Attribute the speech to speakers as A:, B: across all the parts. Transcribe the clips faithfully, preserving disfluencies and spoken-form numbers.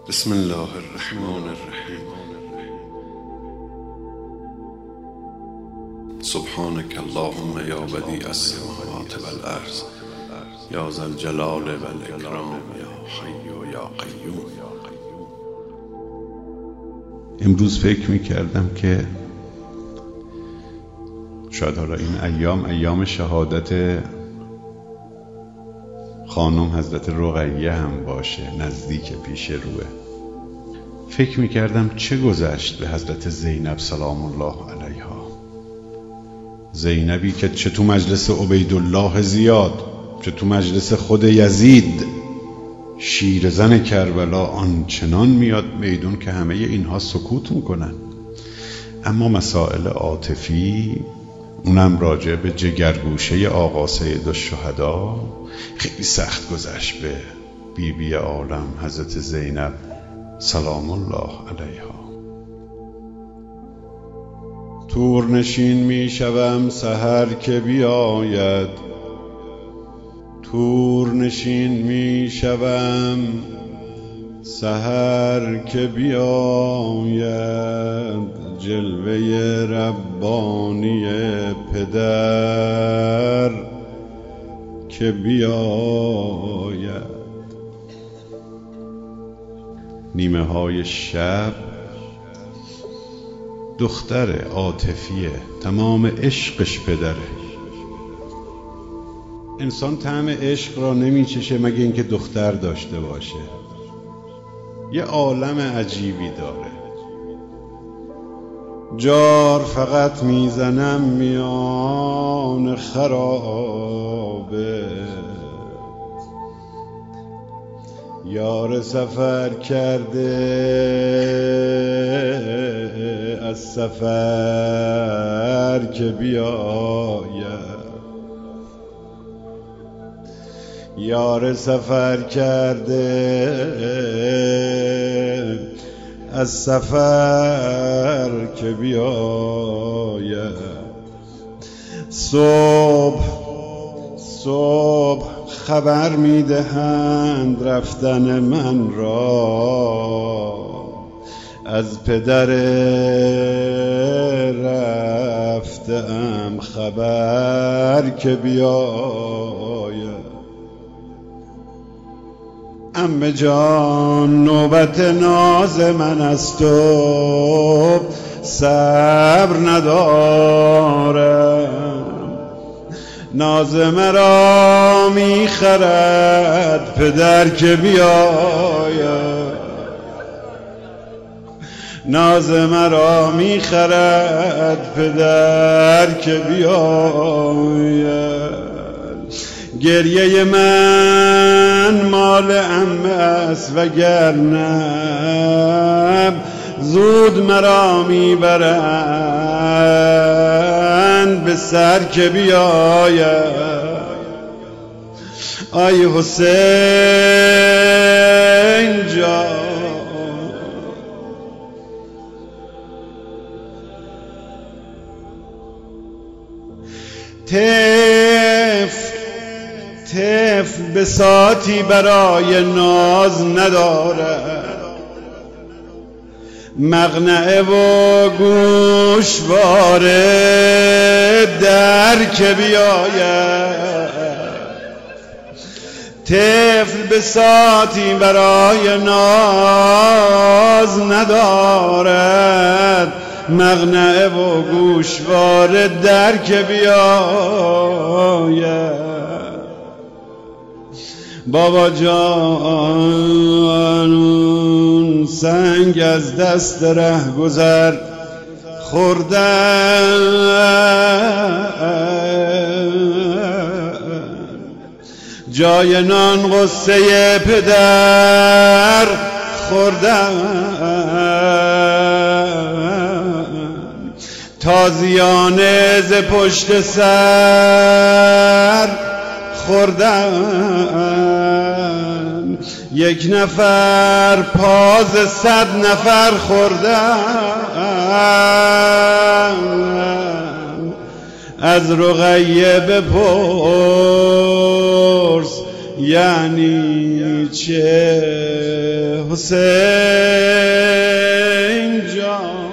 A: بسم الله الرحمن الرحیم. سبحانك اللهم یا بدیع السماوات والارض یا ذا الجلال والاکرام یا حی و یا قیوم.
B: امروز فکر میکردم که شاید حالا این ایام ایام شهادت خانم حضرت رقیه هم باشه، نزدیک پیش روه. فکر میکردم چه گذشت به حضرت زینب سلام الله علیها. زینبی که چه تو مجلس عبیدالله زیاد، چه تو مجلس خود یزید، شیرزن کربلا آنچنان میاد میدون که همه اینها سکوت میکنن، اما مسائل عاطفی، اونم راجع به جگرگوشه آقا سید الشهدا، خیلی سخت گذشت به بی بی عالم حضرت زینب سلام الله علیها. طور نشین می شوم سحر که بیاید، طور نشین می شوم سحر که بیاید، جلوه ربانی پدر که بیاید. نیمه های شب دختر عاطفیه، تمام عشقش پدره. انسان طعم عشق را نمیچشه مگه اینکه دختر داشته باشه. یه عالم عجیبی داره. جار فقط میزنم میان خرابه، یار سفر کرده از سفر که بیاید، یار سفر کرده از سفر که بیاید. صبح صبح خبر میدهند رفتن من را، از پدر رفتم خبر که بیاید. عمه جان نوبت ناز من از تو صبر ندارم، ناز مرا میخرد پدر که بیاید، ناز مرا میخرد پدر که بیاید. گریه من مال عمه است وگرنه زود مرا میبرند به سر که بیاید. آی حسین جان، طفل طفل بساطی برای ناز ندارد، مقنعه و گوشواره در که بیاید. طفل بساطی برای ناز ندارد، مقنعه و گوشواره در که بیاید. بابا جان سنگ از دست ره گذر خوردن، جای نان غصه پدر خوردن، تازیانه ز پشت سر خوردن، یک نفر پاز صد نفر خوردن. از رقیه بپرس یعنی چه حسین جان؟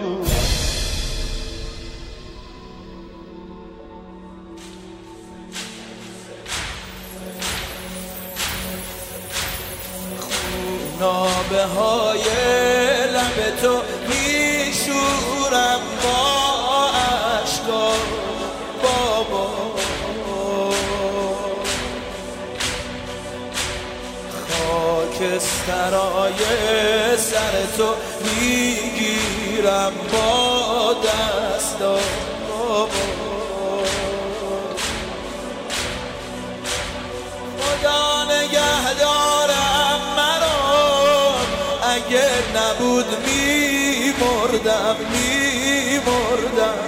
C: نابه های لب تو میشورم با عشقا بابا، خاکسترای سر تو میگیرم با دستا بابا. خدا نگهدارم اگه نبود میمردم میمردم.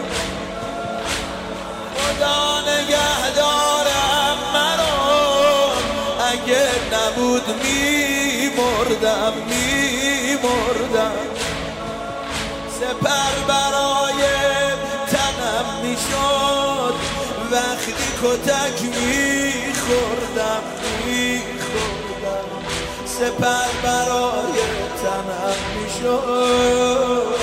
C: خدا نگهدارم مرا اگه نبود میمردم میمردم. سپر برای تنم میشد وقتی کتک میخوردم میخوردم. سپر برای تنم میشد.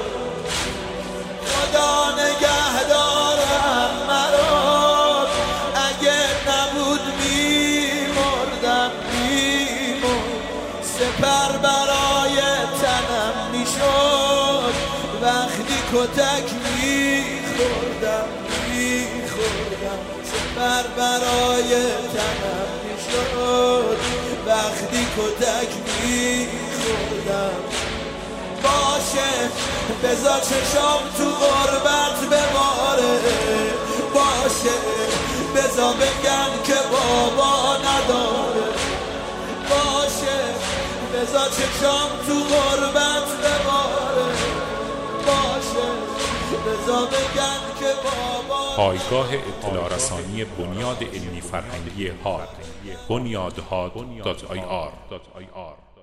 C: خدا نگهدارم مرا اگه نبود میمردم میمردم. سپر برای تنم میشد وقتی کتک میخوردم میخوردم. سپر برای تنم میشد وقتی کتک میخوردم. باشه بذار چشام تو غربت بباره، باشه بذار بگن که بابا نداره، باشه بذار چشام تو غربت بباره، باشه بذار بگن که بابا.
D: پایگاه اطلاع رسانی بنیاد علمی فرهنگی هاد، بنیاد هاد دات آی آر